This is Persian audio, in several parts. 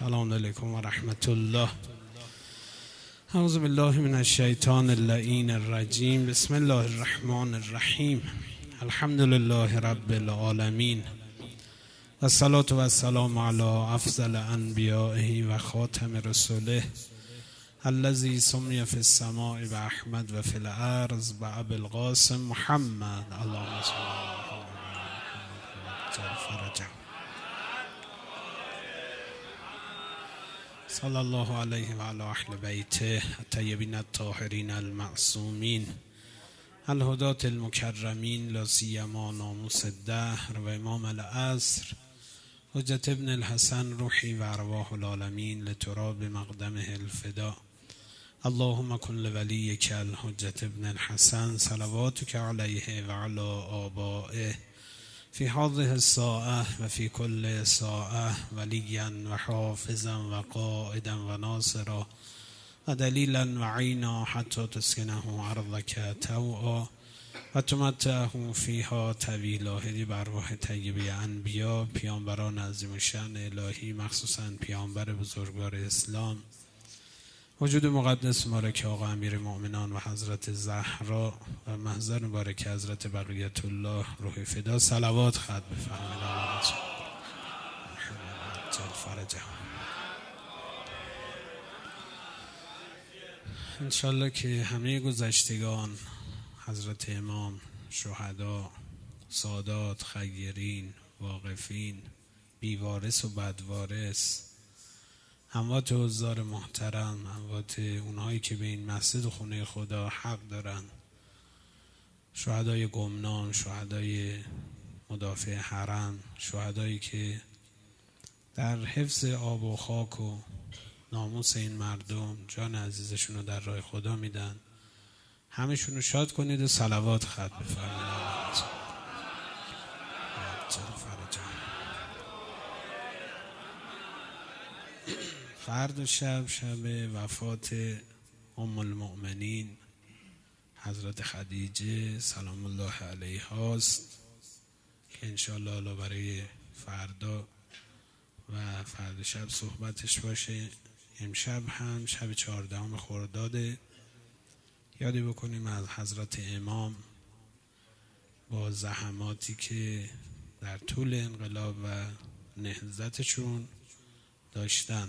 السلام علیکم و رحمت الله. اعوذ بالله من الشیطان اللعین الرجیم. بسم الله الرحمن الرحیم. الحمد لله رب العالمین و الصلاة و السلام علی افضل انبیائه و خاتم رسوله الذی سمی فی السماء و احمد و فی الارض و ابی القاسم محمد. اللهم صل علی محمد فرجه. صلی الله علیه و علی اهل بیته الطیبین الطاهرین المعصومین الهداة المکرمین لا سیما ناموس الدهر و امام العصر حجت ابن الحسن روحی و ارواح العالمین لتراب مقدمه الفدا. اللهم کن لولیک الحجت ابن الحسن صلواتک علیه و علی آبائه فی هذه الساعة و فی کل ساعة ولیا و حافظا و قائدا و ناصرا و دلیلا و عینا حتی تسکنه ارضک طوعا و تمتعه فیها طویلا. هدی بر روح طیبه انبیا پیامبران عظیم الشأن الهی، مخصوصا پیامبر بزرگوار اسلام وجود مقدس مبارک آقا امیر مؤمنان و حضرت زهرا و محضر مبارک حضرت بقیت الله روح فدا صلوات ختم بفرمایید. فرجه. انشالله که همه گذشتگان حضرت امام، شهدا، سادات، خیرین، واقفین، بیوارث و بدوارث، اموات حضار محترم، اموات اونهایی که به این مسجد و خونه خدا حق دارن، شهدای گمنام، شهدای مدافع حرم، شهدایی که در حفظ آب و خاک و ناموس این مردم جان عزیزشون رو در راه خدا میدن، همشون رو شاد کنید و صلوات ختم بفرمایید. فردا شب وفات ام المؤمنین حضرت خدیجه سلام الله علیها است که انشاءالله برای فردا و فردا شب صحبتش باشه. امشب هم شب 14 خرداده، یادی بکنیم از حضرت امام با زحماتی که در طول انقلاب و نهضتشون داشتن.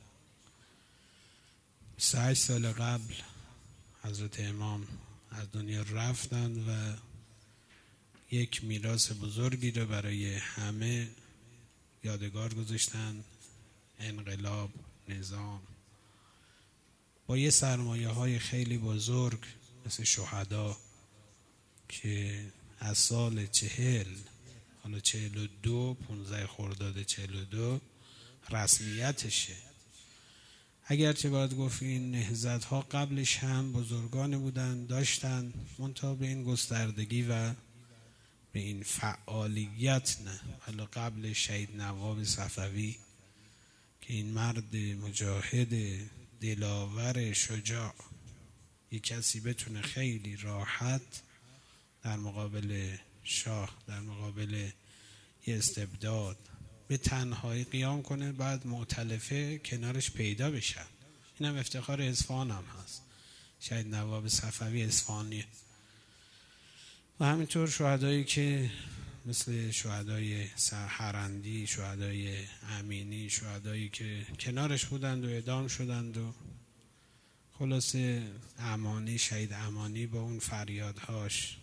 28 سال قبل حضرت امام از دنیا رفتند و یک میراث بزرگی رو برای همه یادگار گذاشتن. انقلاب، نظام با یه سرمایه های خیلی بزرگ مثل شهدا که از سال 40 حالا 42 15 خرداد 42 رسمیتشه. اگرچه باید گفت این نهضت ها قبلش هم بزرگانی بودن داشتن، منتها به این گستردگی و به این فعالیت نه. حالا قبل شهید نواب صفوی که این مرد مجاهد دلاور شجاع، یک کسی بتونه خیلی راحت در مقابل شاه، در مقابل یه استبداد به تنهایی قیام کنه، بعد مؤتلفه کنارش پیدا بشن. این هم افتخار اصفهان هم هست. شهید نواب صفوی اصفهانیه. و همینطور شهدایی که مثل شهدای سرهرندی، شهدای امینی، شهدایی که کنارش بودند و اعدام شدند و خلاصه امانی، شهید امانی با اون فریادهاش.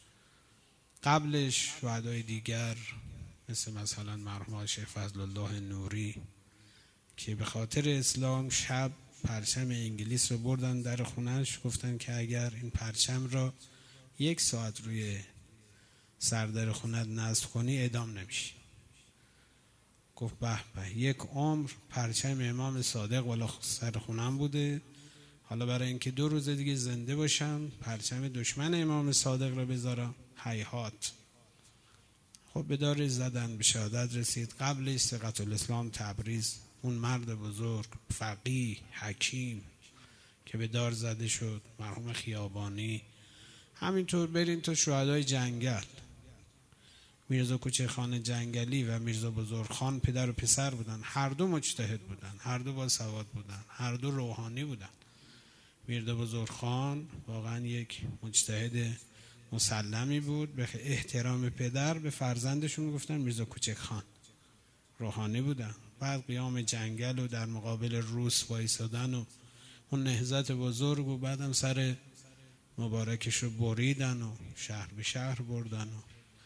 قبلش شهدای دیگر مثلا مرحوم شیخ فضل الله نوری که به خاطر اسلام شب پرچم انگلیس رو بردن در خونهش، گفتن که اگر این پرچم را 1 ساعت روی سردر خونت نصب کنی اعدام نمیشی. گفت به به، 1 عمر پرچم امام صادق والا سر خونم بوده، حالا برای اینکه 2 روز دیگه زنده باشم پرچم دشمن امام صادق رو بذارم. هیهات. خب به دار زدن، به شهادت رسید. قبلش ثقة الاسلام تبریز، اون مرد بزرگ فقیه حکیم که به دار زده شد، مرحوم خیابانی. همینطور برین تو شهدای جنگل میرزا کوچکخان جنگلی و میرزا بزرگخان پدر و پسر بودن، هر دو مجتهد بودن، هر دو با سواد بودن، هر دو روحانی بودن. میرزا بزرگخان واقعا یک مجتهد مسلمی بود، به احترام پدر به فرزندشون گفتن میرزا کوچکخان، روحانی بودن. بعد قیام جنگل و در مقابل روس وایسادن و اون نهضت بزرگ و بعدم سر مبارکش رو بریدن و شهر به شهر بردن و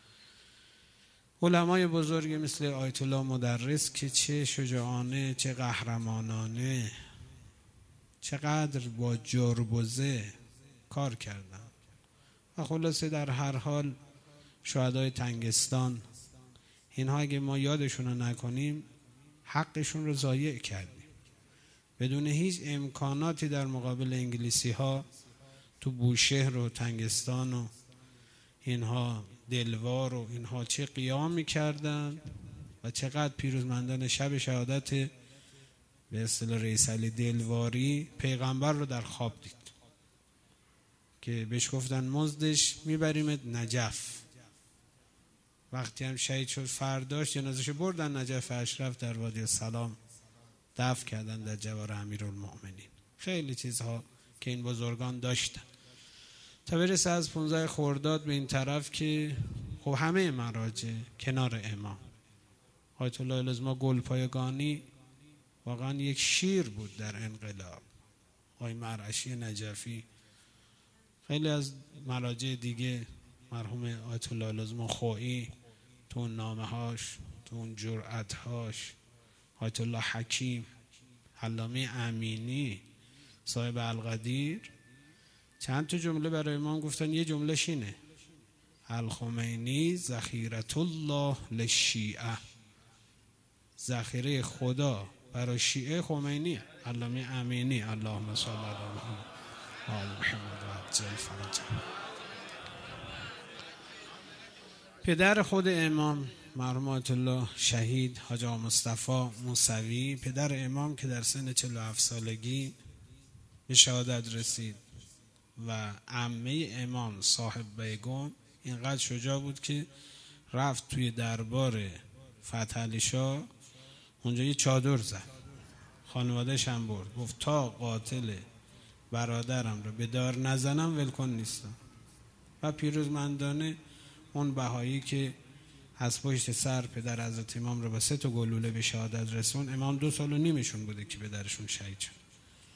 علمای بزرگی مثل آیت الله مدرس که چه شجاعانه، چه قهرمانانه، چقدر با جربوزه کار کردن. و خلاصه در هر حال شهدای تنگستان، اینها اگه ما یادشون رو نکنیم حقشون رو ضایع کردیم. بدون هیچ امکاناتی در مقابل انگلیسی ها تو بوشهر و تنگستان و اینها دلوار و اینها چه قیام میکردن و چقدر پیروزمندان شب شهادت به اصطلاح رئیس علی دلواری پیغمبر رو در خواب دید که بهش گفتن مزدش میبریمت نجف. وقتی هم شهید شد فرداش جنازه‌شو بردن نجف اشرف، در وادی السلام دفن کردن در جوار امیرالمؤمنین. خیلی چیزها که این بزرگان داشتن تا برسه از 15 خرداد به این طرف که خب همه مراجع کنار امام. آیت الله العظمی گلپایگانی واقعا یک شیر بود در انقلاب. آقای مرعشی نجفی، خیلی از مراجع دیگه، مرحوم آیت الله العظمی خویی تو اون نامه هاش، تو اون جرأت هاش، آیت الله حکیم، علامه امینی، صاحب القدیر، چند تا جمله برای امام گفتن. یه جمله شینه الخمینی ذخیرة الله للشیعه، ذخیره خدا برای شیعه خمینی. علامه امینی، اللهم صل علی محمد و آل محمد و عجل فرجهم. پدر خود امام مرحوم آیت الله شهید حاج آقا مصطفی موسوی، پدر امام که در سن 47 سالگی به شهادت رسید، و عمه امام صاحب بیگم اینقدر شجاع بود که رفت توی دربار فتح علی شاه، اونجا یه چادر زد، خانواده‌ش هم برد، گفت تا قاتل برادرم رو به دار نزنم ولکن نیستم. و پیروزمندانه اون بهایی که از پشت سر پدر حضرت امام رو با 3 تا گلوله به شهادت رسون، امام 2 سال و نیمشون بوده که پدرشون شهید شد.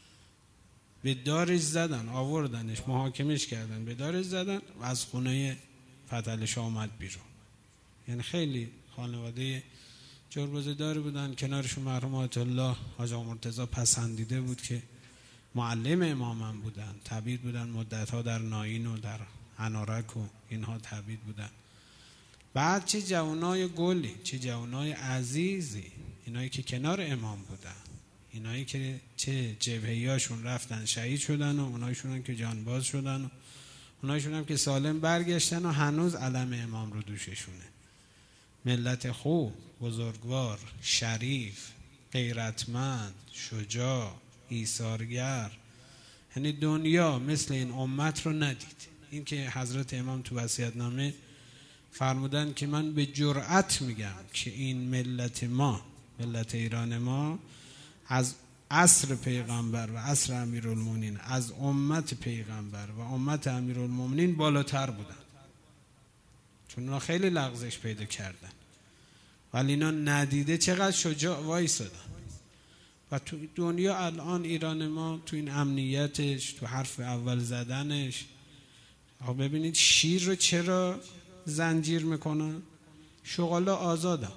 به دارش زدن، آوردنش، محاکمش کردن، به دارش زدن و از خونه فتح علی شاه آمد بیرون. یعنی خیلی خانواده جربوزه داری بودن. کنارشون مرحوم آیت الله حاج آقا مرتضی پسندیده بود که معلم امامم بودن، تبعید بودن مدت‌ها در ناین و در انارک و اینها تبعید بودن. بعد چه جوانای گلی، چه جوانای عزیزی، اینایی که کنار امام بودن، اینایی که چه جبهه‌ایاشون رفتن شهید شدن و اونایشون هم که جانباز شدن و اونایشون هم که سالم برگشتن و هنوز علم امام رو دوششونه. ملت خوب، بزرگوار، شریف، غیرتمند، شجاع، ایثارگر. یعنی دنیا مثل این امت رو ندید. این که حضرت امام تو وصیت‌نامه فرمودن که من به جرأت میگم که این ملت ما، ملت ایران ما، از عصر پیغمبر و عصر امیرالمومنین، از امت پیغمبر و امت امیرالمومنین بالاتر بودن، چون اونا خیلی لغزش پیدا کردن ولی اینا ندیده چقدر شجاع وایسادن. و تو دنیا الان ایران ما تو این امنیتش، تو حرف اول زدنش، ببینید شیر رو چرا زنجیر میکنن؟ شغالا آزادن،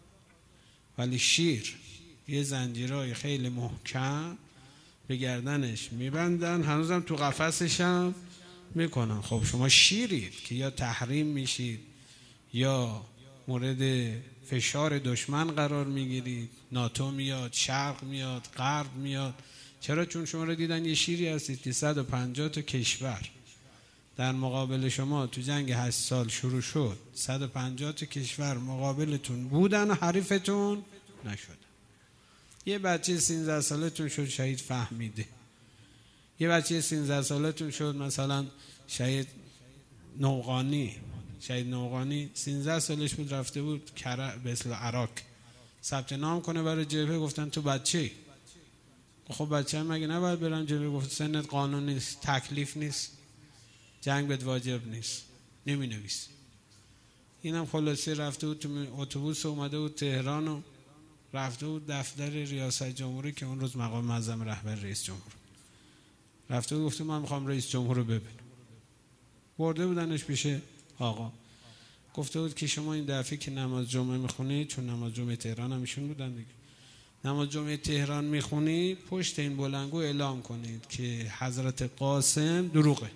ولی شیر یه زنجیرهای خیلی محکم به گردنش میبندن، هنوزم تو قفسش هم میکنن. خب شما شیرید که یا تحریم میشید یا مورد فشار دشمن قرار میگیرید، ناتو میاد، شرق میاد، غرب میاد. چرا؟ چون شما رو دیدن یه شیری هستید که 150 تا کشور در مقابل شما تو جنگ 8 سال شروع شد، 150 تا کشور مقابلتون بودن و حریفتون نشد. یه بچه 13 سالتون شد شهید فهمیده، یه بچه 13 سالتون شد مثلا شهید نوقانی، شهید نوقانی 13 سالش بود، رفته بود به اصطلاح عراق ثبت نام کنه برای جبهه. گفتن تو بچه‌ای. خب بچه مگه نباید برم جبهه؟ گفت سنت قانون نیست، تکلیف نیست، جنگ بهت واجب نیست، نمی نویس. اینم خلاصه رفته بود تو اتوبوس، اومده بود تهران و رفته بود دفتر ریاست جمهوری که اون روز مقام معظم رهبر رئیس جمهور رفته بود، گفته من میخوام رئیس جمهور رو ببینم. برده بودنش پیش آقا، گفته بود که شما این دفعه که نماز جمعه میخونید، چون نماز جمعه تهران هم ایشون بودن دیگه، نماز جمعه تهران میخونید پشت این بلندگو اعلام کنید که حضرت قاسم دروغه.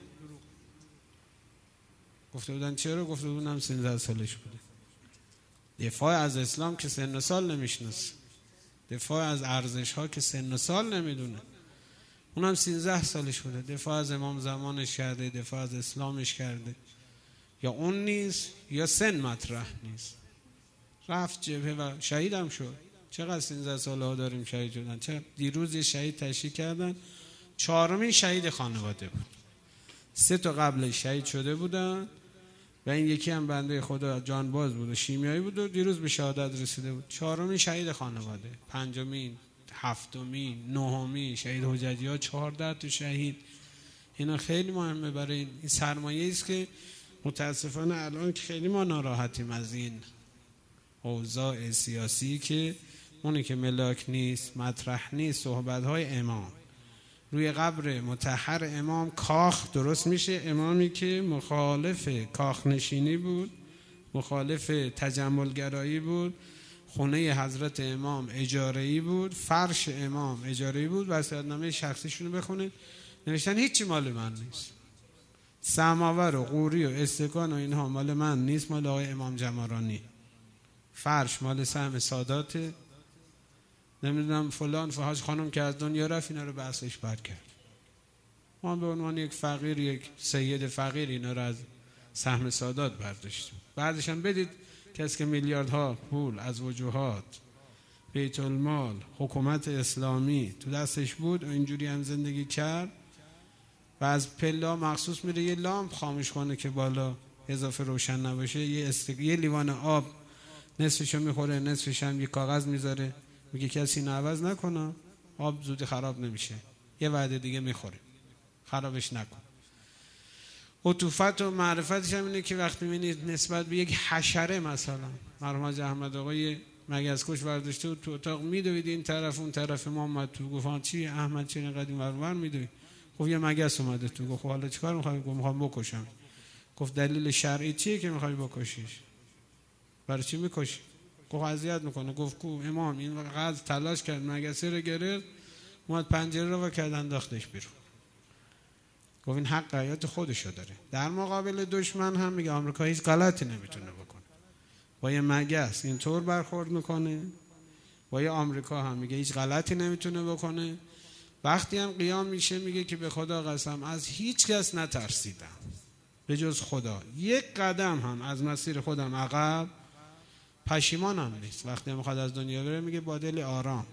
گفته بودن چرا؟ گفته بودن 13 سالش بوده. دفاع از اسلام که سن و سال نمیشناسه، دفاع از ارزش ها که سن و سال نمیدونه، اونم 13 سالش بوده. دفاع از امام زمانش کرده، دفاع از اسلامش کرده. یا اون نیست یا سن مطرح نیست. رفت جبهه و شهیدم شد. چقدر 13 ساله ها داریم شهید شدن. چقدر دیروز یه شهید تشریح کردن، 4مین شهید خانواده بود. 3 تا قبل شهید شده بودن و این یکی هم بنده خدا جانباز بود و شیمیایی بود و دیروز به شهادت رسیده بود. 4مین شهید خانواده، 5مین، 7مین، 9مین شهید حججی ها، 14 تا شهید. اینا خیلی مهمه برای این سرمایه است که متاسفانه الان که خیلی ما ناراحتیم از این اوضاع سیاسی که اونی که ملاک نیست، مطرح نیست. صحبت‌های امام روی قبر مطهر امام کاخ درست میشه. امامی که مخالف کاخ نشینی بود، مخالف تجملگرایی بود، خونه حضرت امام اجاره‌ای بود، فرش امام اجاره‌ای بود. وصیت‌نامه شخصیشون رو بخونید، نوشتن هیچی مال من نیست، سماور و قوری و استکان و اینها مال من نیست، مال آقای امام جمرانی. فرش مال سهم ساداته، نمیدونم فلان فحاج خانم که از دنیا رفت اینا رو به اصلش بر کرد. ما به عنوان یک فقیر، یک سید فقیر اینا رو از سهم سادات برداشتیم. بعدش هم بدید کسی که میلیاردها پول از وجوهات بیت المال حکومت اسلامی تو دستش بود و اینجوری هم زندگی کرد و از پلا مخصوص میره یه لامپ خاموش کنه که بالا اضافه روشن نباشه، یه لیوان آب نصفشو میخوره، نصفش هم یه کاغذ میذاره، میگه کسی اینو عوض نکنه، آب زودی خراب نمیشه، یه وعده دیگه میخوره، خرابش نکن. عطوفت و معرفتش هم اینه که وقتی میبینید نسبت به یک حشره، مثلا مرحوم حاج احمد آقای مگسکش برداشته بود تو اتاق، میدوید این طرف اون طرف، ما اومد تو گفتن چی احمد چرا اینقدر این ور میدوید؟ گفت یه مگس اومده تو. گفت حالا چیکار میخوای؟ گفت میخوام بکشم. گفت دلیل شرعی چیه که میخوای بکشیش؟ برای چی میکشی؟ گفت اذیت میکنه. گفت کو امام این قدر تلاش کرد مگسه رو گرفت، اومد پنجره رو کرد انداختش بیرون. گفت این حق حیات خودشو داره. در مقابل دشمن هم میگه آمریکا هیچ غلطی نمیتونه بکنه، با یه مگس اینطور برخورد میکنه. با یه آمریکا هم میگه هیچ غلطی نمیتونه بکنه. وقتی هم قیام میشه میگه که به خدا قسم از هیچ کس نترسیدم به جز خدا، یک قدم هم از مسیر خودم عقب پشیمانم نیست. وقتی هم میخواد از دنیا بره میگه با دل آرام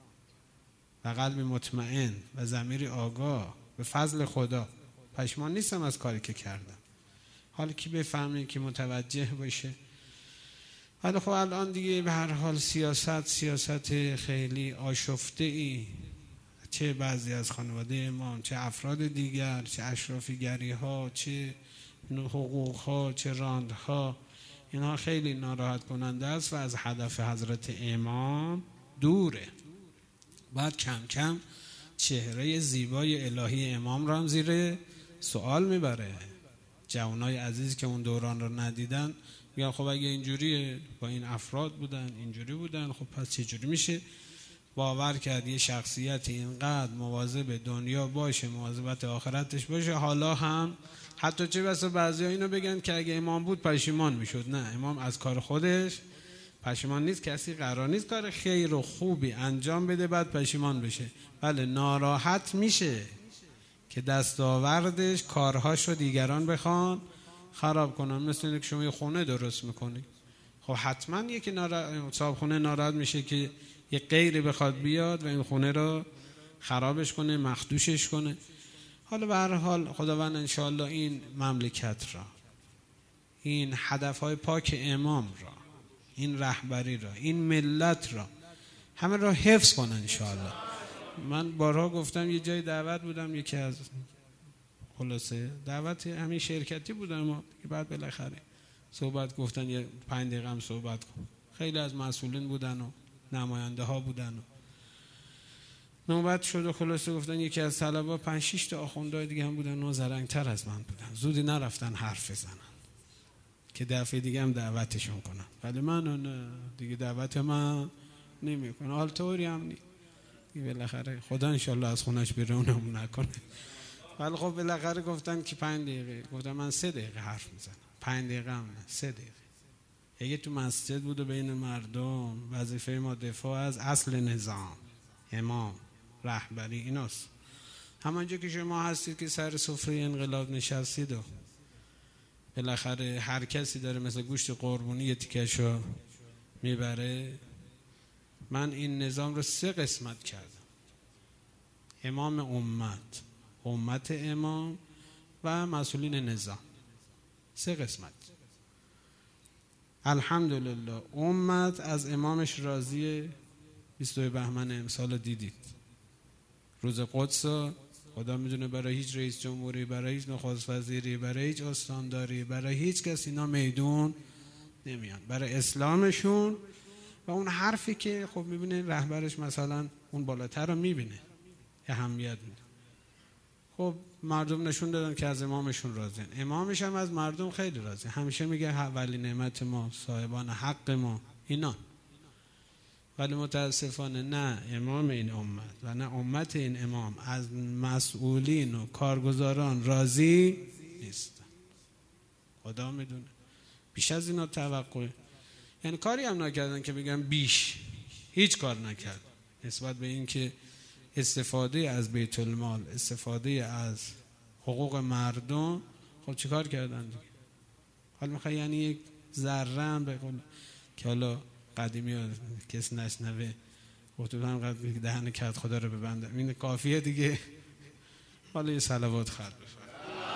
و قلبی مطمئن و ضمیری آگاه به فضل خدا پشیمان نیستم از کاری که کردم. حالا کی بفهمه، که متوجه باشه. حالا خب الان دیگه به هر حال سیاست خیلی آشفته ای، چه بعضی از خانواده امام، چه افراد دیگر، چه اشرافیگری ها، چه حقوق ها، چه راندها، اینها خیلی ناراحت کننده است و از هدف حضرت امام دوره. بعد کم کم چهره زیبای الهی امام را هم زیر سوال میبره. جوانای عزیز که اون دوران رو ندیدن میگن خب اگه اینجوریه، با این افراد بودن، اینجوری بودن، خب پس چجوری میشه باور کرد یه شخصیت اینقدر مواظب دنیا باشه، مواظبت آخرتش باشه، حالا هم حتی چه بسا بعضی ها اینو بگن که اگه امام بود پشیمان میشد. نه، امام از کار خودش پشیمان نیست. کسی قرار نیست کار خیر و خوبی انجام بده بعد پشیمان بشه. بله ناراحت میشه که دستاوردش کارهاشو دیگران بخوان خراب کنن. مثل اینکه شما یه خونه درست میکنی، خب حتما یکی صاحب خونه ناراحت میشه که یه غیری بخواد بیاد و این خونه رو خرابش کنه، مخدوشش کنه. حالا به هر حال خداوند انشاءالله این مملکت را، این هدفهای پاک امام را، این رهبری را، این ملت را، همه را حفظ کنن انشاءالله. من بارها گفتم یه جای دعوت بودم، یکی از خلاصه دعوت همین شرکتی بودم و بعد بالاخره صحبت گفتن یه 5 دقیقه هم صحبت کن. خیلی از مسئولین بودن و نماینده ها بودن و نوبت شد و خلاصه گفتن یکی از طلبا 5-6 تا آخوندهای دیگه هم بودن و زرنگ‌تر از من بودن، زودی نرفتن حرف بزنن که دفعه دیگه هم دعوتشون کنن، ولی من دیگه دعوت من نمیکنه، حال طوری هم نیست بالاخره خدا انشالله از خونش بیرونمون نکنه. ولی خب بالاخره گفتن که 5 دقیقه، گفتم من 3 دقیقه حرف میزنم، 5 دقیقه هم نه، 3 دقیقه. اگه تو مسجد بود و بین مردم، وظیفه ما دفاع از اصل نظام، امام، رهبری ایناست. همانجا که شما هستید که سر سفره انقلاب نشستید و بالاخره هر کسی داره مثل گوشت قربونی یه تیکشو میبره. من این نظام رو 3 قسمت کردم: امام امت، امت امام و مسئولین نظام. 3 قسمت. الحمدلله امت از امامش راضیه. 22 بهمن امسال دیدید، روز قدس، خدا میدونه برای هیچ رئیس جمهوری، برای هیچ نخست وزیری، برای هیچ استانداری، برای هیچ کس اینا میدون نمیان، برای اسلامشون. و اون حرفی که خب میبینه رهبرش مثلا اون بالاتر رو میبینه، اهمیت میده. خب مردم نشون دادن که از امامشون راضین، امامش هم از مردم خیلی راضی، همیشه میگه ولی نعمت ما، صاحبان حق ما اینا. ولی متاسفانه نه امام این امت و نه امت این امام از مسئولین و کارگزاران راضی نیست. خدا میدونه بیش از اینا توقع، یعنی کاری هم نکردن که بگم بیش، هیچ کار نکرد نسبت به این که استفاده از بیت المال، استفاده از حقوق مردم. خب چی کار کردن دیگه؟ حالا میخوای یعنی یک ذره هم بگم که حالا قدیمی ها کس نشنوه خطوط هم قدر دهن کرد خدا رو ببندم، این کافیه دیگه. حالا یه صلوات خرد بفرد.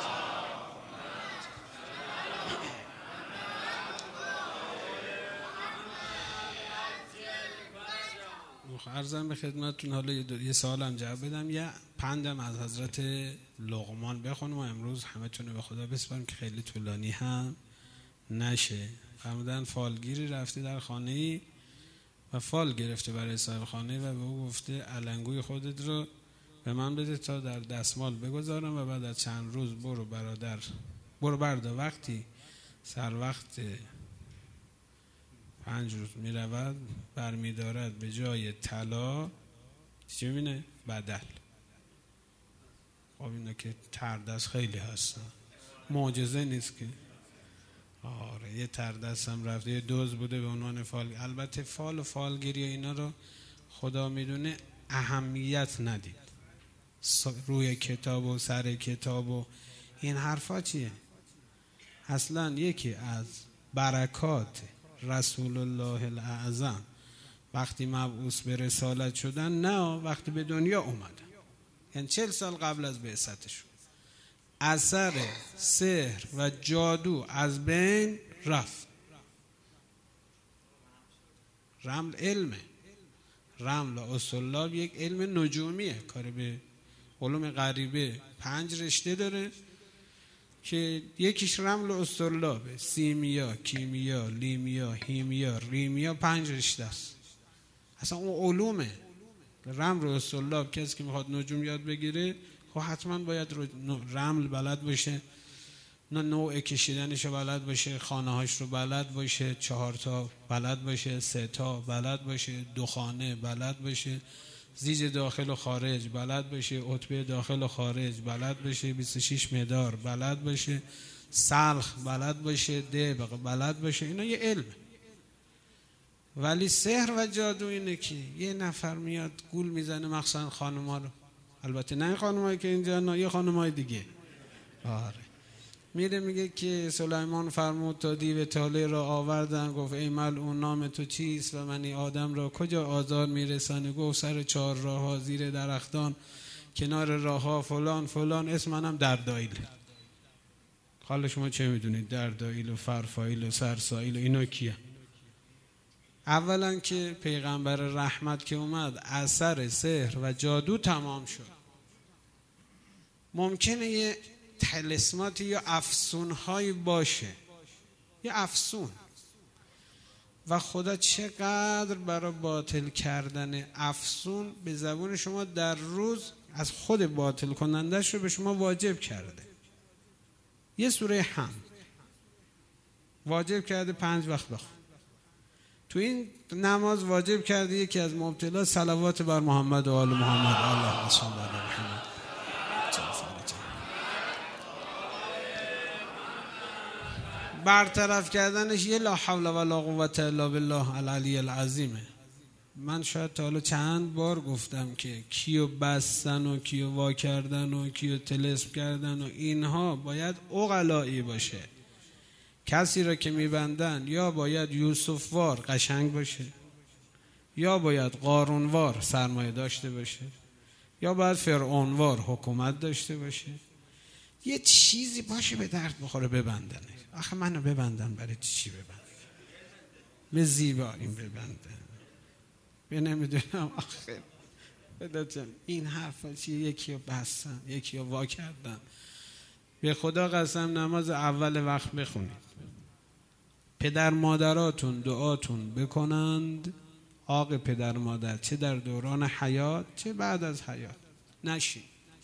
عرضم به خدمتتون. حالا یه سوالم جواب بدم، یه پندم از حضرت لقمان بخونم و امروز همه تونه به خدا بسپارم که خیلی طولانی هم نشه. فرمودن فالگیری رفته در خانه‌ای و فال گرفته برای صاحب خانه و به او گفته علنگوی خودت رو به من بده تا در دستمال بگذارم و بعد از چند روز برو بردا. وقتی سر وقت 5 روز می رود برمی دارد به جای طلا چی میبینه؟ بدل. خب اینا که تردست خیلی هستن، معجزه نیست که. آره یه تردست هم رفته، یه دوز بوده به عنوان فال. البته فال و فالگیری اینا رو خدا میدونه اهمیت ندید، روی کتاب و سر کتاب و این حرفا چیه؟ اصلا یکی از برکات رسول الله الاعظم وقتی مبعوث به رسالت شدن، نه وقتی به دنیا اومدن، یعنی 40 سال قبل از بعثتشون، اثر سحر و جادو از بین رفت. رمل علمه، رمل و اصطلاب یک علم نجومیه، کار به علوم غریبه 5 رشته داره که یکیش رمل و اصطلابه، سیمیا، کیمیا، لیمیا، هیمیا، ریمیا، 5 رشته است. اصلا اون علومه. رمل و اصطلاب کسی که میخواد نجوم یاد بگیره خب حتما باید رمل بلد باشه، نوع کشیدنش رو بلد باشه، خانه هاش رو بلد باشه، 4 تا بلد باشه، 3 تا بلد باشه، 2 خانه بلد باشه، زیج داخل و خارج بلد باشه، عتبه داخل و خارج بلد باشه، 26 مدار بلد باشه، سلخ بلد باشه، دبق بلد باشه. اینا یه علمه. ولی سحر و جادو اینه که یه نفر میاد گول میزنه، مخصوصا خانم‌ها رو، البته نه خانم‌هایی که اینجا، نه یه خانم‌های دیگه. آره میره میگه که سلیمان فرمود تا دیو طالع را آوردن، گفت ای ملعون نام تو چیست و منی آدم را کجا آزار میرسانی؟ گفت سر 4 راه ها، زیر درختان، کنار راه ها، فلان فلان، اسم منم دردایل. حالا شما چه میدونید دردائیل و فرفایل و سرسایل و اینا کیه؟ اولا که پیغمبر رحمت که اومد اثر سحر و جادو تمام شد. ممکنه یه طلسماتی یا افسونهایی باشه، یه افسون، و خدا چقدر برای باطل کردن افسون به زبون شما در روز از خود باطل کنندش رو به شما واجب کرده. یه سوره حمد واجب کرده 5 وقت بخون. تو این نماز واجب کرده یکی از مبتلا صلوات بر محمد و آل محمد. اللهم صل علی محمد. برطرف کردنش یه لا حول ولا قوة الا بالله العلی العظیمه. من شاید تا حالا چند بار گفتم که کیو بستن و کیو وا کردن و کیو طلسم کردن و اینها باید عقلایی باشه. کسی را که میبندن یا باید یوسف وار قشنگ باشه، یا باید قارون وار سرمایه داشته باشه، یا باید فرعون وار حکومت داشته باشه. یه چیزی باشه به درد بخوره ببندنه. آخه منو ببندن برای چی ببندن؟ به زیباییم ببندن، به نمیدونم آخه بداتم این حرفا چیه؟ یکی رو بستن، یکی رو وا کردن. به خدا قسم نماز اول وقت بخونید، پدر مادراتون دعاتون بکنند، آق پدر مادر، چه در دوران حیات چه بعد از حیات نشین،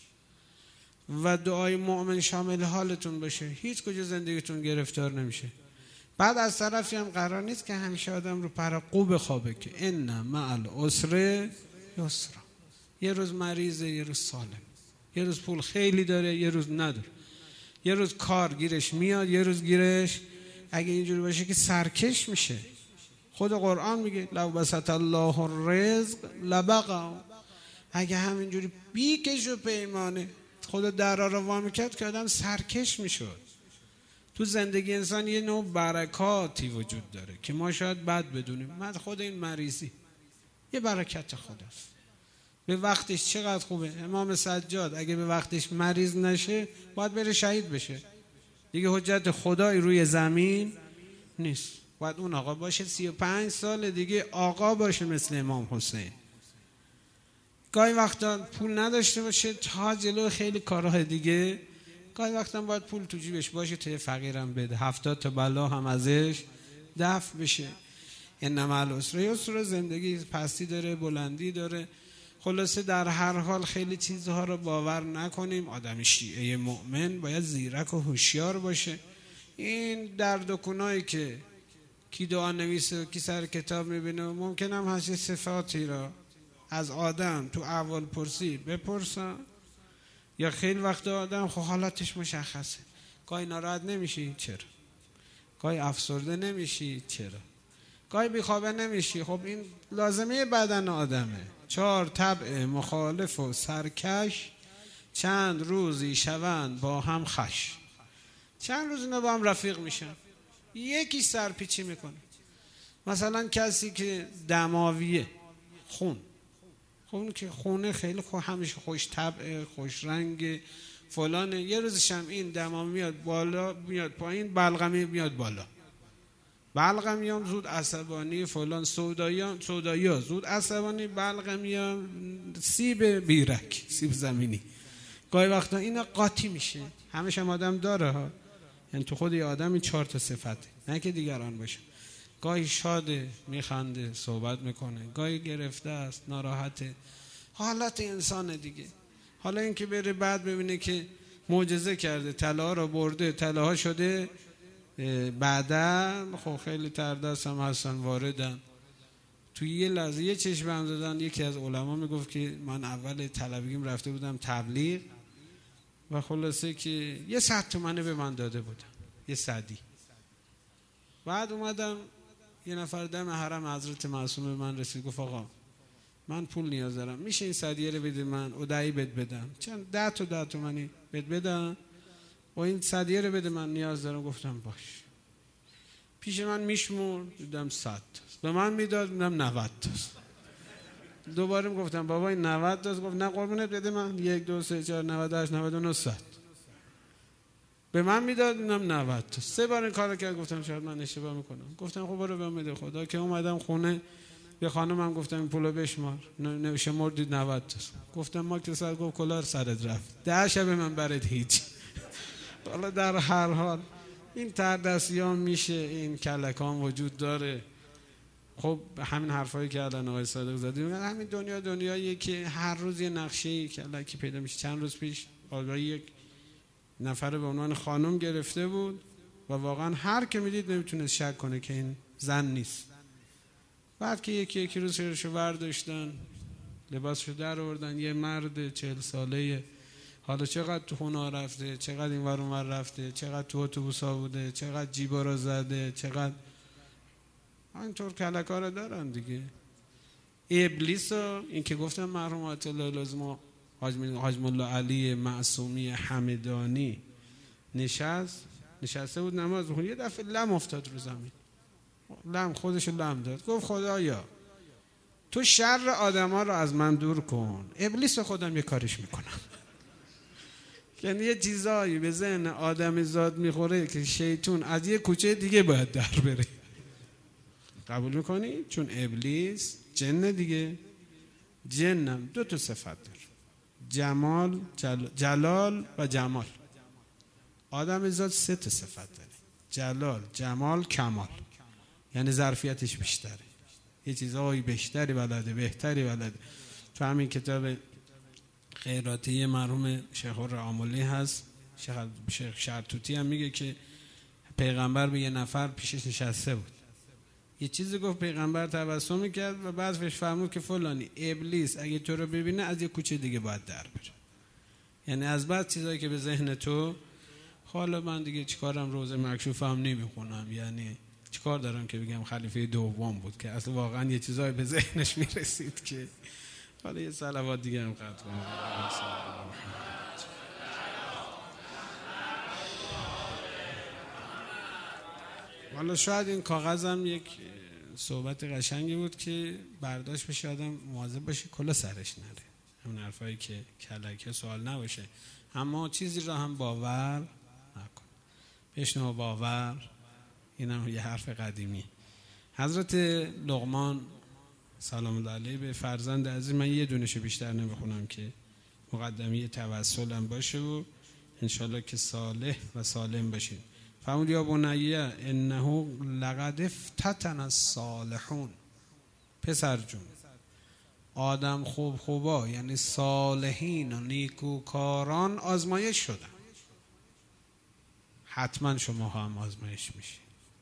و دعای مؤمن شامل حالتون باشه. هیچ کجا زندگیتون گرفتار نمیشه. بعد از طرفی هم قرار نیست که همیشه آدم رو پرقو بخوابه که ان مع العسر یسرا. یه روز مریضه، یه روز سالم، یه روز پول خیلی داره، یه روز نداره، یه روز کار گیرش میاد، یه روز گیرش اگه اینجوری باشه که سرکش میشه. خود قرآن میگه لو بسط الله الرزق لبغوا. اگه همینجوری بیکش و پیمانه خدا درا رو وا میکرد که آدم سرکش میشد. تو زندگی انسان یه نوع برکاتی وجود داره که ما شاید بد بدونیم. من خود این مریضی یه برکت خداست. به وقتش چقدر خوبه. امام سجاد اگه به وقتش مریض نشه باید بره شهید بشه دیگه. حجت خدای روی زمین نیست. باید اون آقا باشه 35 سال دیگه آقا باشه مثل امام حسین. گاهی وقتا پول نداشته باشه تا جلو خیلی کارهای دیگه. گاهی وقتا باید پول تو جیبش باشه تا فقیرم بده، 70 تا بلا هم ازش دفع بشه. ان مع العسر یسرا. زندگی پستی داره، بلندی داره. خلاصه در هر حال خیلی چیزها رو باور نکنیم. آدم شیعه مؤمن باید زیرک و هوشیار باشه. این درد و کنایی که کی دعا نویسه و کی سر کتاب میبینه ممکن هم هست صفاتی را از آدم تو احوال پرسی بپرسن، یا خیلی وقت آدم خب حالاتش مشخصه. گاهی ناراحت نمیشی چرا؟ گاهی افسرده نمیشی چرا؟ گاهی بیخوابه نمیشی. خب این لازمه بدن آدمه. 4 طبع مخالف و سرکش چند روزی شوند با هم خش. چند روز اینا با هم رفیق میشن، یکی سرپیچی میکنه. مثلا کسی که دماویه، خون که خونه خیلی همیشه خوش طبع، خوش رنگ فلانه، یه روزش هم این دما میاد بالا میاد پایین، بلغمی میاد بالا. بلغمی هم زود عصبانی، فلان سودایی ها زود عصبانی، بلغمی هم سیب بیرک، سیب زمینی. گاهی وقتا اینا قاطی میشه. همش هم آدم داره ها، یعنی تو خود یه آدم این 4 تا صفته، نه که دیگران باشه. گاهی شاده، میخنده، صحبت میکنه، گاهی گرفته است، ناراحته. حالت انسان دیگه. حالا این که بره بعد ببینه که معجزه کرده، طلا رو برده، طلاها شده، بعدا خب خیلی تردست هم هستن واردن. توی یه لحظه یه چشم هم زدن. یکی از علما میگفت که من اول طلبگیم رفته بودم تبلیغ و خلاصه که یه 100 تومنه به من داده بودن، یه 100. بعد اومدم یه نفر دم حرم حضرت معصوم به من رسید، گفت آقا من پول نیاز دارم، میشه این 100 رو بده من ادعی بهت بدم، چند 10 تومانی بهت بدم و این 100 رو بده من نیاز دارم. گفتم باش. پیش من میشمون دیدم 100 تاست، به من میداد دیدم 90 تاست. دوباره گفتم بابا این 90 تاست. گفت نه قربونت بده من 1 2 3 4 98 99 100. به من میداد، اینم 90 تا. 3 بار این کارو کرد. گفتم شاید من اشتباه میکنم. گفتم خب برو به امید خدا. که اومدم خونه به خانمم گفتم این پولو بشمار. شمردید 90 تا. گفتم ما که سر گفت کلاه سرت رفت. 10 شب من برات هیچ. حالا در هر حال این تردستیان میشه، این کلکان وجود داره. خب همین حرفایی که الان آقای صادق زاده میگن، همین دنیاییه که هر روز یه نقشه‌ای کلکی پیدا میشه. چند روز پیش آقای یک نفر به عنوان خانم گرفته بود و واقعا هر که میدید نمیتونه شک کنه که این زن نیست. بعد که یکی روز شو برداشتن، لباسشو در آوردن، یه مرد 40 ساله، حالا چقدر تو خونه رفته، چقدر این ور اون ور رفته، چقدر تو اتوبوسا بوده، چقدر جیبا رو زده، چقدر اینطور کلکا رو دارن دیگه. ابلیس و این که گفتم مرحوم آیت الله العظما حاج ملا علی معصومی همدانی نشسته بود نماز بخونه، یه دفعه لم افتاد رو زمین، خودش لم داد، گفت خدایا تو شر آدما رو از من دور کن، ابلیس خودم یه کارش میکنم. یعنی یه چیزایی به ذهن آدم زاد میخوره که شیطون از یه کوچه دیگه باید در بره. قبول میکنی؟ چون ابلیس جن دیگه. جنم 2 تا صفت داره، جلال و جمال. آدم زاد 3 تا صفت داره، جلال، جمال، کمال. یعنی ظرفیتش بیشتره، یه چیزایی بیشتری بلده، بهتری بلده. تو همین کتاب خیراتی مرحوم شیخ الرعاملی هست، شیخ شرطوطی هم میگه که پیغمبر به یه نفر پیشش نشسته بود، یه چیزی گفت، پیغمبر تبسم میکرد و بعد بهش فرمود که فلانی ابلیس اگه تو رو ببینه از یه کوچه دیگه باید در بره. یعنی از بعد چیزایی که به ذهن تو، حالا من دیگه چیکارم روزه مکشوف هم نمیخونم، یعنی چیکار دارم که بگم خلیفه دوم بود، که اصلا واقعا یه چیزایی به ذهنش میرسید که حالا یه صلوات دیگه هم قطع کنم. حالا شاید این کاغذم یک صحبت قشنگی بود که برداشت بشه، آدم مواظب باشه کلا سرش نره، همون حرفایی که کلکه سوال نباشه، اما چیزی را هم باور نکن. بشنو باور، اینم یه حرف قدیمی. حضرت لقمان سلام الله علیه به فرزند عزیز، من یه دونشو بیشتر نمیخونم که مقدمه توسلم باشه و انشالله که صالح و سالم باشید. فرمود یا بنیه انه لقد افتتن الصالحون، پسر جون آدم خوبا یعنی صالحین و نیکوکاران آزمایش شدن، حتما شما هم آزمایش میشید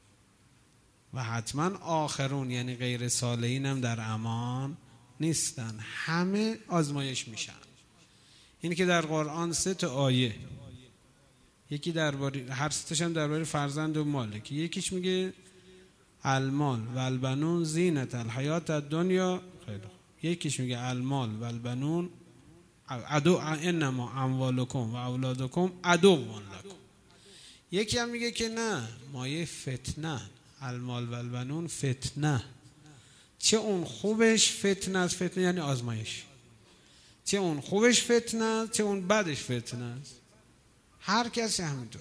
و حتما آخرون یعنی غیر صالحین هم در امان نیستن، همه آزمایش میشن. این که در قرآن 3 تا آیه، یکی درباره، هر 3 تاش هم درباره فرزند و ماله، که یکیش میگه المال و البنون زینت الحیات الدنیا، یکیش میگه المال و البنون عدو، انما اموالکم و اولادکم عدو لکم. یکی هم میگه که نه، مایه فتنه، المال و البنون فتنه، چه اون خوبش فتنه است، فتنه یعنی آزمایش، چه اون خوبش فتنه است چه اون بدش فتنه است، هر کسی همینطور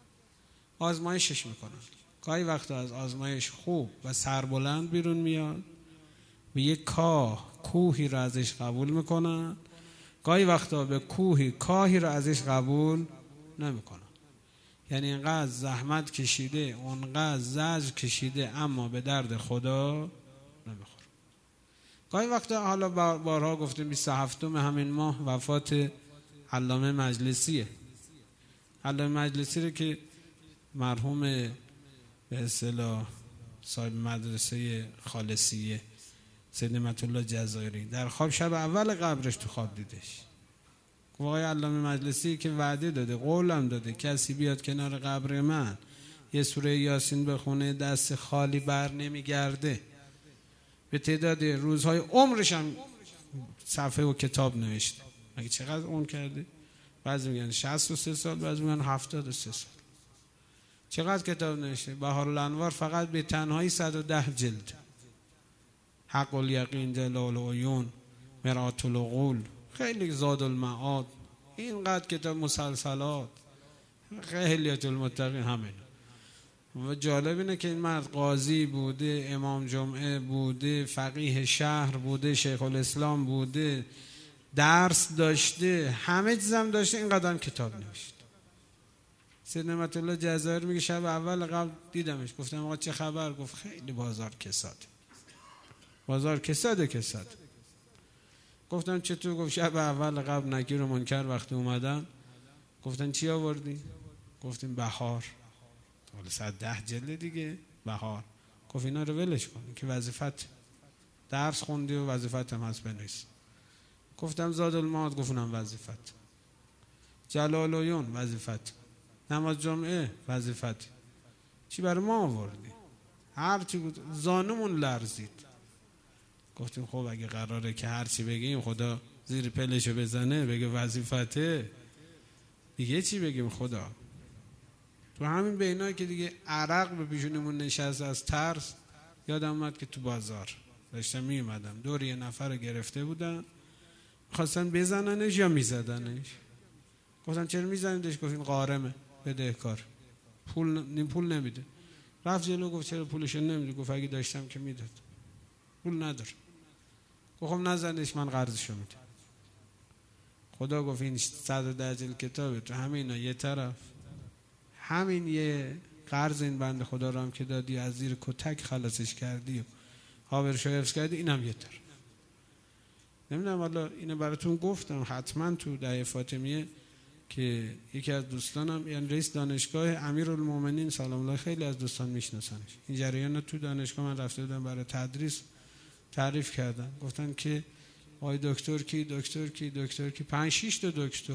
آزمایشش میکنن. گاهی وقتا از آزمایش خوب و سربلند بیرون میاد، به یک کوهی را ازش قبول میکنن، گاهی وقتا به کاهی را ازش قبول نمیکنن. یعنی اینقدر زحمت کشیده، اونقدر زجر کشیده، اما به درد خدا نمیخوره. گاهی وقتا، حالا بارها گفتیم 27 همین ماه وفات علامه مجلسیه. علامه مجلسی رو که مرحوم به اصطلاح صاحب مدرسه خالصیه سید نعمت الله جزایری در خواب شب اول قبرش تو خواب دیدش. آقای علامه مجلسی که وعده داده، قولم داده کسی بیاد کنار قبر من یه سوره یاسین بخونه دست خالی بر نمیگرده. به تعداد روزهای عمرش هم صفحه و کتاب نوشته. مگه چقدر عمر کرده؟ بعضی میگن 63 سال، بعضی میگن 73 سال. چقدر کتاب نوشته؟ بهارالانوار فقط به تنهایی 110 جلد. حق الیقین، جلال العیون، مرآت العقول، خیلی زاد المعاد، اینقدر کتاب، مسلسلات، خیلیت المتقین همین. و جالب اینه که این مرد قاضی بوده، امام جمعه بوده، فقیه شهر بوده، شیخ الاسلام بوده، درس داشته، همه چیزم داشته، این قدم کتاب نوشت. سید نعمت الله جزایر میگه شب اول قبل دیدمش، گفتم آقا چه خبر؟ گفت خیلی بازار کساد. بازار کساد. گفتم چطور؟ گفت شب اول قبل نکیر و منکر وقتی اومدن گفتن چی آوردی؟ گفتیم بهار. حالا 110 جلد دیگه بهار. گفت اینا رو ولش کن که وظیفت، درس خوندی و وظیفت هم هست بنویس. گفتم زاد المعاد. گفت اونم وظیفت. جلال العیون وظیفت. نماز جمعه وظیفت. چی برای ما آوردی؟ هر چی بود زانمون لرزید. گفتیم خب اگه قراره که هر چی بگیم خدا زیر پلشو بزنه بگه وظیفته، دیگه چی بگیم خدا؟ تو همین بینایی که دیگه عرق به پیشونمون نشست از ترس، یادم اومد که تو بازار داشتم می اومدم، دور یه نفر رو گرفته بودن، خواستن بزننش یا میزدنش. گفتن چرا میزنیدش؟ گفت این غارمه، بدهکار، پول نمیده. رفت جلو گفت چرا پولشو نمیده؟ گفت اگه داشتم که میداد، پول نداره. گفت خب نزنش، من قرضشو میدم. خدا گفت این 110 جلد کتابه، تو همینا یه طرف، همین یه قرض این بنده خدا رو هم که دادی از زیر کتک خلاصش کردی و حاورشو حفظ کردی، اینم یه طرف. نمیدونم حالا اینو براتون گفتم حتما تو دعیه فاطمیه که یکی از دوستانم، یعنی رئیس دانشگاه امیرالمومنین سلام الله، خیلی از دوستان میشناسنش، این جریان تو دانشگاه من رفته بودم برای تدریس، تعریف کردن، گفتن که آقای دکتر کی 5-6 تا دکتر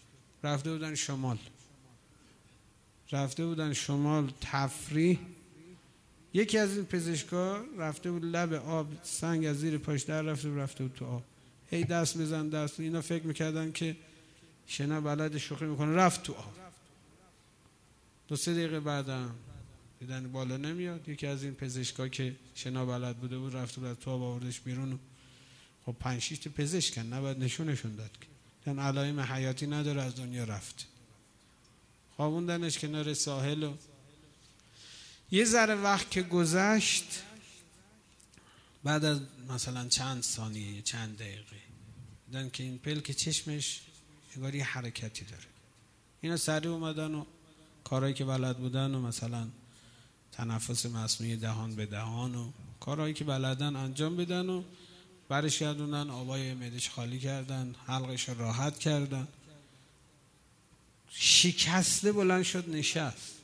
رفته بودن شمال تفریح. یکی از این پزشکا رفته بود لب آب، سنگ از زیر پاش در رفته بود تو آب، هی دست بزن. اینا فکر میکردن که شنا بلد شوخی میکنه، رفت تو آب. 2-3 دقیقه بعدم دیدن بالا نمیاد. یکی از این پزشکا که شنا بلد بوده بود رفته بود تو آب، آوردش بیرون. خب 5-6 تا پزشکن، نباید نشونشون داد که چون علائم حیاتی نداره، از دنیا رفت. خوابوندنش کنار ساحل و یه ذره وقت که گذشت، بعد از مثلا چند ثانیه چند دقیقه دیدن که این پلک چشمش انگار یه حرکتی داره. اینا سریع اومدن و کارهایی که بلد بودن و مثلا تنفس مصنوعی دهان به دهان و کارهایی که بلدن انجام بدن و برش گردوندن، آبای معده‌اش خالی کردن، حلقش راحت کردن. شکسته بلند شد نشست.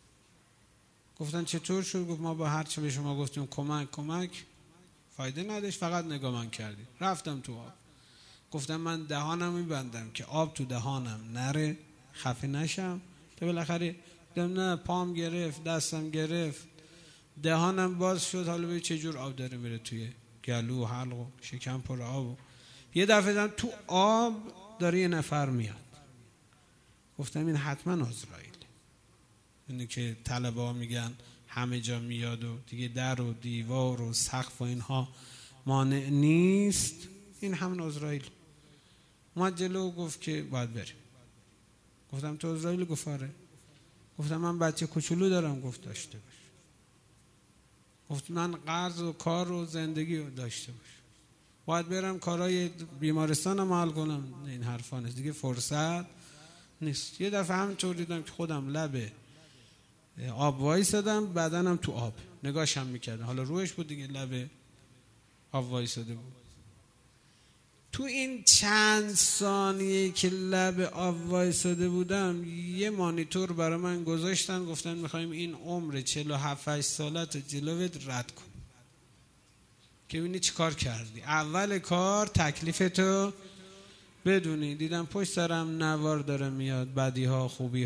گفتن چطور شد؟ گفت ما با هر چه به شما گفتیم کمک فایده نداشت، فقط نگاه من کردیم. رفتم تو آب. گفتم من دهانم میبندم که آب تو دهانم نره، خفه نشم. تا بالاخره دیدم نه، پام گرفت، دستم گرفت، دهانم باز شد. حالا ببین چه جور آب داره میره توی گلو و حلق و شکم پر آب. یه دفعه دیدم تو آب داره یه نفر میاد. گفتم این حتما عزرائیل. اینه که طلبه ها میگن همه جا میاد و دیگه در و دیوار و سقف و اینها مانع نیست، این همون عزرائیل. اومد جلو و گفت که باید بریم. گفتم تو عزرائیل؟ گفت آره. گفتم من بچه کوچولو دارم. گفت داشته باش. گفت من قرض و کار و زندگی رو داشته باش، باید برم کارهای بیمارستانم حل کنم. این حرفا نیست دیگه، فرصت نیست. یه دفعه همینطور دیدم که خودم لب آب وایسادم، بدنم تو آب، نگاهشم میکردم، حالا روش بود دیگه، لب آب وایساده بود. تو این چند ثانیه که لب آب وایساده بودم، یه مانیتور برای من گذاشتن، گفتن میخوایم این عمر 47-8 سالت جلوت رد کن که ببینی چی کار کردی. اول کار تکلیفتو بدونی. دیدم پشت سرم نوار داره میاد، بدیها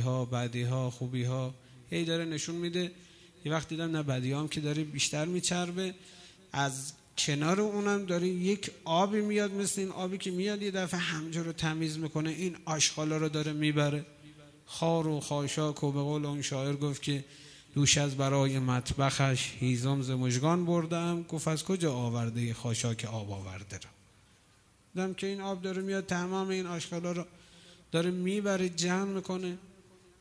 خوبیها هی داره نشون میده. یه وقت دیدم نه بدیها هم که داره بیشتر میچربه، از کنار اونم داره یک آبی میاد، مثل این آبی که میاد یه دفعه همجا رو تمیز میکنه، این آشغالا رو داره میبره، خار و خاشاک. و به قول اون شاعر گفت که دوش از برای مطبخش هیزم ز مژگان بردم، گفت از کجا آورده خاشاک آب آورده را. دیدم که این آب داره میاد، تمام این آشغالا رو داره میبره، جمع میکنه.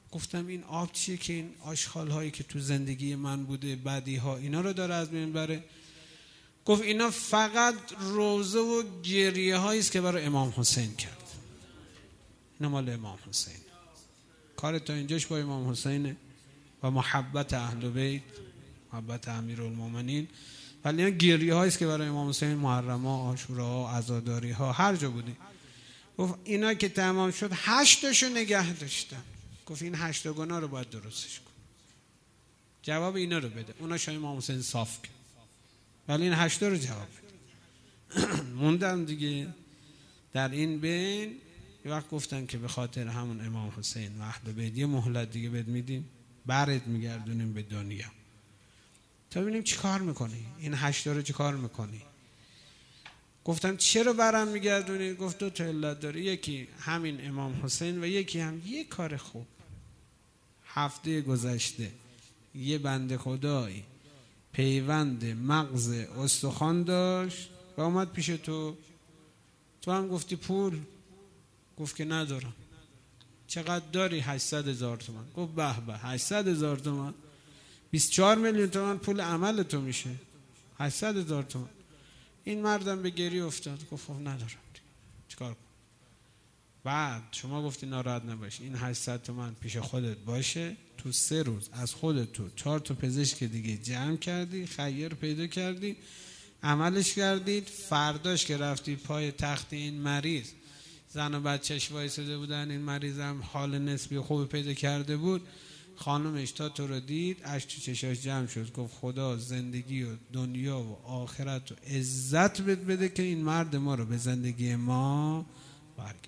گفتم این آب چیه که این آشغال هایی که تو زندگی من بوده، بدی ها، اینا رو داره از بین بره؟ گفت اینا فقط روزه و گریه هایی است که برای امام حسین کرد. اینا مال امام حسین. کار تا اینجاش با امام حسینه و محبت اهل بیت، محبت امیرالمومنین. ولی این گریه هایی است که برای امام حسین، محرم ها، عاشورا ها، عزاداری ها، هر جا بودی. گفت اینا که تمام شد 8 نگه داشتم. گفت این 8 گناه رو باید درستش کن. جواب اینا رو بده. اونا شاید امام حسین صاف کرد، ولی این 8 رو جواب بده. موندم دیگه. در این بین یه وقت گفتن که به خاطر همون امام حسین و اهل بیت یه مهلت دیگه بهت میدیم، برت میگردونیم به دنیا تا ببینیم چی کار میکنی. این 8 رو چی کار میکنی؟ گفتم چرا برم میگردونی؟ گفت 2 علت داره. یکی همین امام حسین و یکی هم یه کار خوب. هفته گذشته یه بنده خدایی پیوند مغز استخوان داشت و اومد پیش تو هم گفتی پول؟ گفت که ندارم. چقدر داری؟ 800,000 تومان. گفت به به 800,000 تومان 24 میلیون تومان پول عمل تو میشه. 800,000 تومان. این مردم به گریه افتاد. گفت ندارم چیکار کنم؟ بعد شما گفتی ناراحت نباش، این 800 تومان پیش خودت باشه، تو 3 روز از خودت تو 4 تا پزشک دیگه جمع کردی، خیر پیدا کردی، عملش کردید. فرداش که رفتی پای تخت این مریض، زن و بچهش وایساده بودن، این مریضم حال نسبی خوب پیدا کرده بود، خانمش تا تو رو دید اشک تو چشاش جمع شد. گفت خدا زندگی و دنیا و آخرت و عزت بده که این مرد ما رو به زندگی ما برگرد.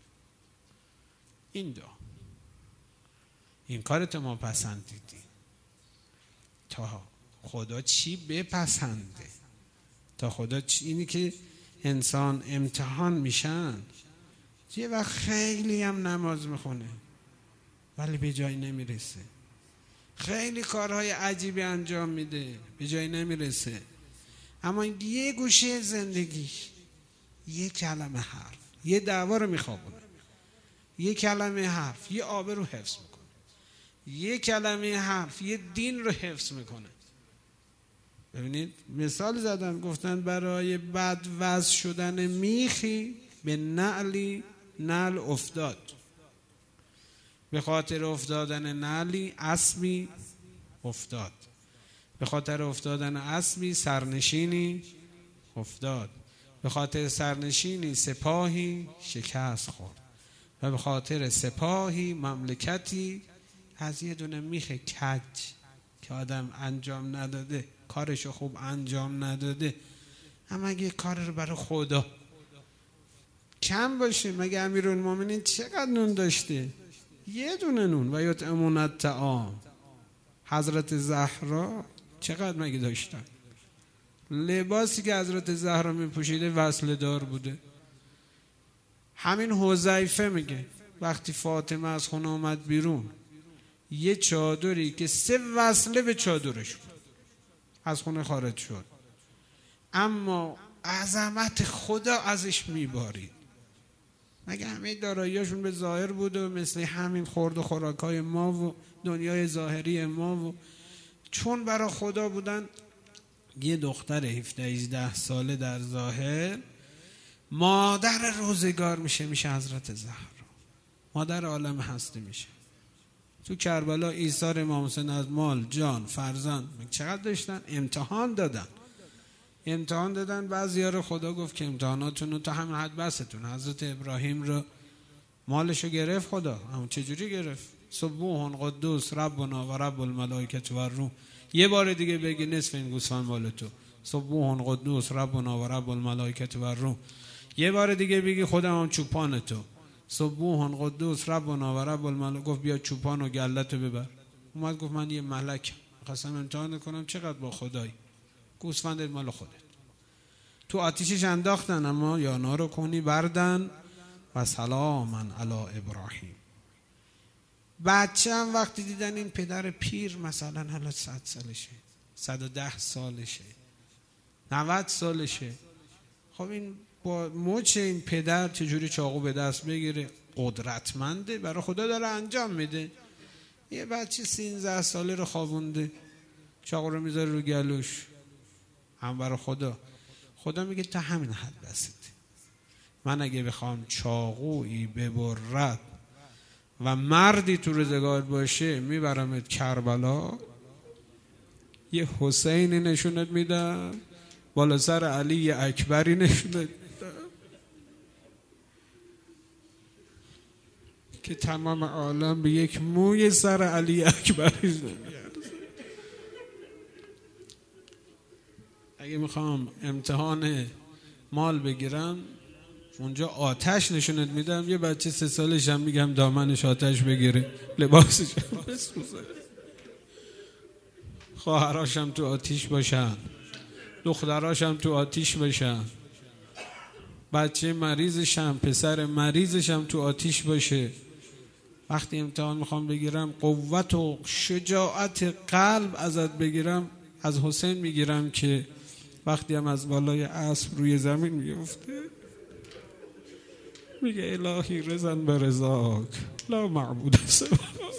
این این کارت ما پسندیدی. تا خدا چی بپسنده؟ تا خدا اینی که انسان امتحان میشن. یه وقت خیلی هم نماز میخونه ولی به جای نمیرسه، خیلی کارهای عجیبی انجام میده به جای نمیرسه، اما یه گوشه زندگیش یه کلمه حرف، یه دعوا رو میخوابونه، یه کلمه حرف یه آب رو حفظ میکنه، یه کلمه حرف یه دین رو حفظ میکنه. ببینید مثال زدن، گفتن برای بد وضع شدن میخی به نعل افتاد. به خاطر افتادن نعلی اسبی افتاد، به خاطر افتادن اسبی سرنشینی افتاد، به خاطر سرنشینی سپاهی شکست خورد و به خاطر سپاهی مملکتی از یه دونه میخ کج که آدم انجام نداده، کارشو خوب انجام نداده، اما اگه کار رو برای خدا کم باشه. مگه امیرالمومنین چقدر نون داشته؟ یه دونه نون. و یطعمون الطعام. حضرت زهرا چقدر مگه داشتن؟ لباسی که حضرت زهرا می پوشیده وصله دار بوده. همین حذیفه میگه وقتی فاطمه از خونه اومد بیرون، یه چادری که 3 وصله به چادرش بود از خونه خارج شد، اما عظمت خدا ازش میبارید. مگه همه داراییاشون به ظاهر بود و مثل همین خورد و خوراکای ما و دنیای ظاهری ما و چون برای خدا بودن. یه دختر 17-18 ساله در ظاهر مادر روزگار میشه حضرت زهرا، مادر عالم هستی میشه. تو کربلا ایثار امام حسین از مال، جان، فرزند چقدر داشتن؟ امتحان دادن. بعضیا رو خدا گفت که امتحاناتون رو تا همین حد بستون. حضرت ابراهیم رو مالشو گرفت خدا، اما چجوری گرفت؟ سبوح قدوس ربنا و رب الملائکه و الروح. یه بار دیگه بگی نصف این گوسفند مال تو. سبوح قدوس ربنا و رب الملائکه و الروح. یه بار دیگه بگی خودم هم چوپان تو. سبوح قدوس ربنا و رب الملائکه. گفت بیا چوپان و گلتو ببر. اومد گفت من یه ملک خواستم امتحان کنم چقدر با خدایی. گوسفندت مال خودت. تو آتیشش انداختن، اما یا نارو کنی بردن و سلاما علی ابراهیم. بچه هم وقتی دیدن این پدر پیر مثلا حالا 100 سالشه، 110 سالشه، 90 سالشه، خب این با مچ این پدر چجوری چاقو به دست بگیره؟ قدرتمنده، برای خدا داره انجام میده. یه بچه 13 ساله رو خوابونده، چاقو رو میذاره رو گلوش. هم برای خدا میگه تا همین حد بسید. من اگه بخوام چاقویی ببرد و مردی تو روزگار باشه میبرمت کربلا، یه حسینی نشونت میدم، بالا سر علی اکبری نشونت میدم که تمام عالم به یک موی سر علی اکبری نمیارزه. اگه میخوام امتحان مال بگیرم اونجا آتش نشونت میدم، یه بچه 3 سالش هم میگم دامنش آتش بگیره، لباسش هم بسوزه، خواهراشم تو آتیش باشن، دختراشم تو آتیش باشن، بچه مریضشم پسر مریضشم تو آتیش باشه. وقتی امتحان میخوام بگیرم قوت و شجاعت قلب ازت بگیرم، از حسین میگیرم که وقتی هم از بالای اسب روی زمین میفته میگه الهی رضا برضاک لا معبود سواک.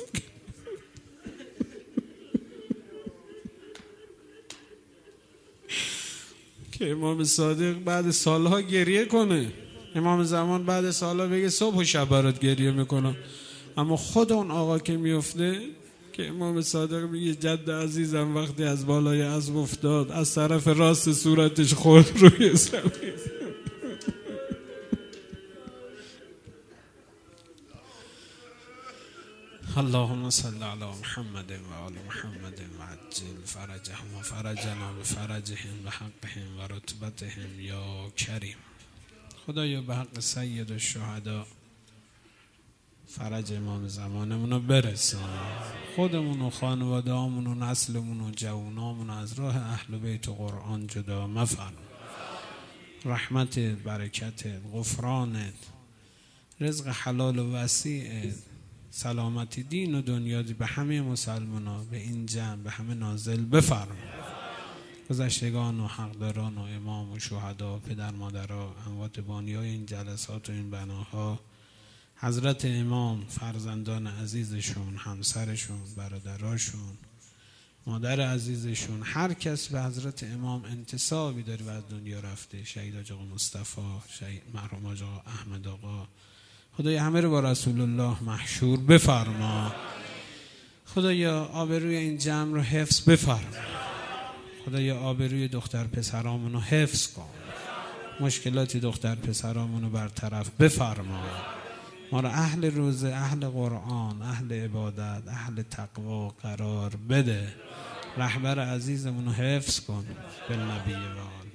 که امام صادق بعد سالها گریه کنه، امام زمان بعد سالها بگه صبح و شب برات گریه میکنم، اما خود اون آقا که میفته که امام صادق میگه جد عزیزم وقتی از بالای اسب افتاد از طرف راست صورتش خورد روی زمین. اللهم صل علی محمد و آل محمد و عجل فرجهم و فرجنا بفرجهم و حقهم و رتبتهم یا کریم. خدایا به حق سید الشهدا فرج امام زمانمونو برسان، خودمون و خانواده همون و نسلمون و جوانامون از راه اهل بیت و قرآن جدا مفرما. رحمت برکت غفرانت رزق حلال و وسیع سلامتی دین و دنیا به همه مسلمانا به این جمع به همه نازل بفرما. گذشتگان و حقداران و امام و شهدا، پدر مادرها، اموات بانیای این جلسات و این بناها، حضرت امام، فرزندان عزیزشون، همسرشون، برادراشون، مادر عزیزشون، هر کس به حضرت امام انتسابی داره و از دنیا رفته، شهید آقا مصطفی، شهید مرحوم آقا احمد آقا، خدایا همه رو با رسول الله محشور بفرما. خدایا آبروی این جمع رو حفظ بفرما. خدایا آبروی دختر پسرامون رو حفظ کن، مشکلات دختر پسرامون رو برطرف بفرما. ما را اهل روزه، اهل قرآن، اهل عبادت، اهل تقوا قرار بده. رهبر عزیزمون رو حفظ کن بالنبی و آل.